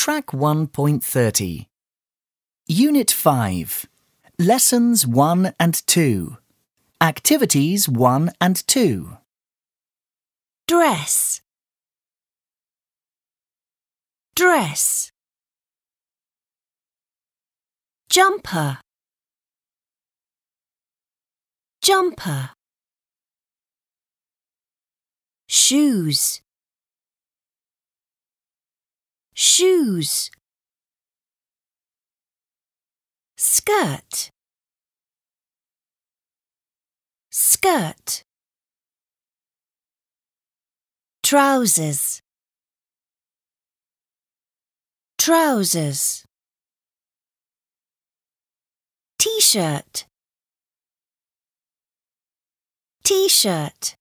Track 1.30 Unit 5 Lessons 1 and 2 Activities 1 and 2 Dress. Dress. Jumper. Jumper. Shoes. Shoes. Skirt. Skirt. Trousers. Trousers. T-shirt. T-shirt.